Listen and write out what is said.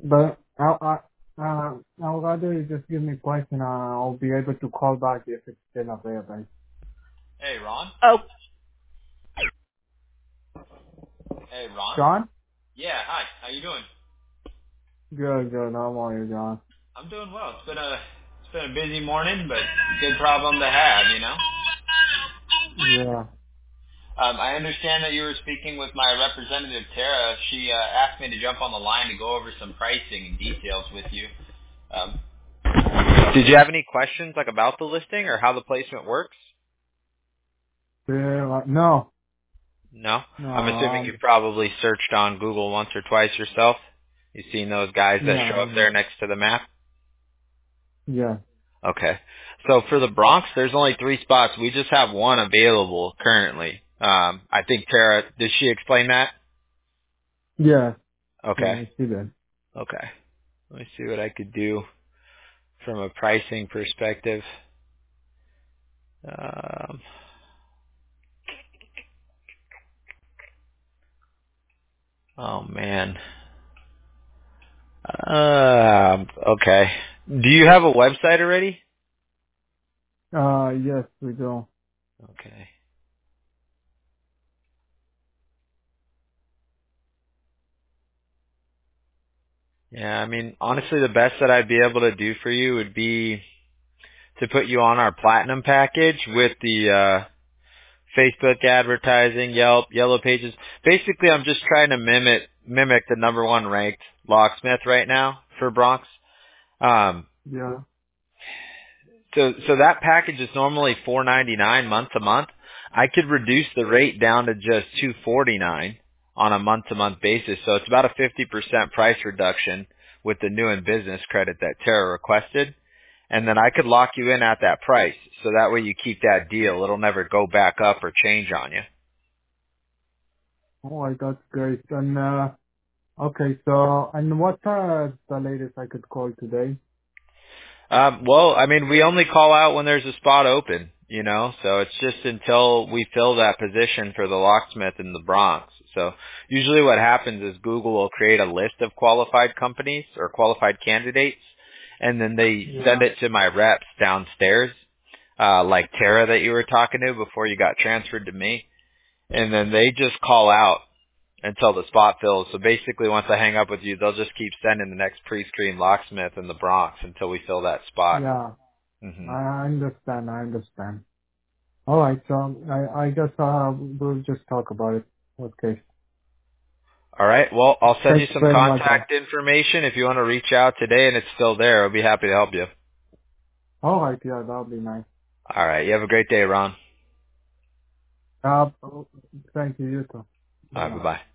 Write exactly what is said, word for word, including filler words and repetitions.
But I'll, I, uh, I'll rather you just give me a question. Uh, I'll be able to call back if it's still available. Hey, Ron. Oh. Hey, Ron. John? Yeah, hi. How you doing? Good, good. How are you, John? I'm doing well. It's been a it's been a busy morning, but good problem to have, you know. Yeah. Um, I understand that you were speaking with my representative Tara. She uh, asked me to jump on the line to go over some pricing and details with you. Um, Did you have any questions like about the listing or how the placement works? Yeah, uh, no. No. No, I'm assuming um, you've probably searched on Google once or twice yourself. You've seen those guys that yeah, show up there next to the map. yeah. Okay. So for the Bronx, there's only three spots. We just have one available currently. Um, I think Tara, did she explain that? Yeah, yeah, Okay. I see that. Okay. Let me see what I could do from a pricing perspective. Um, oh man. Um, okay. Do you have a website already? Uh, yes, we do. Okay. Yeah, I mean, honestly, the best that I'd be able to do for you would be to put you on our platinum package with the uh Facebook advertising, Yelp, Yellow Pages. Basically, I'm just trying to mimic mimic the number one ranked locksmith right now for Bronx. Um, Yeah. so so that package is normally four ninety-nine month to month. I could reduce the rate down to just two forty-nine on a month to month basis. So it's about a fifty percent price reduction with the new and business credit that Tara requested. And then I could lock you in at that price. So that way you keep that deal. It'll never go back up or change on you. Oh, I got great. And, uh, okay, so, and what, uh, the latest I could call today? Um, well, I mean, we only call out when there's a spot open, you know, so it's just until we fill that position for the locksmith in the Bronx. So usually what happens is Google will create a list of qualified companies or qualified candidates, and then they send Yeah. it to my reps downstairs, uh, like Tara that you were talking to before you got transferred to me, and then they just call out until the spot fills. So basically, once I hang up with you, they'll just keep sending the next pre-screen locksmith in the Bronx until we fill that spot. Yeah. hmm I understand. I understand. All right. So I, I guess, uh, we'll just talk about it. Okay. All right. Well, I'll send you Thanks some very much. uh, contact information if you want to reach out today, and it's still there. I'll be happy to help you. All right. Yeah, that'll be nice. All right. You have a great day, Ron. Uh, thank you. You too. All right. Bye. Bye bye.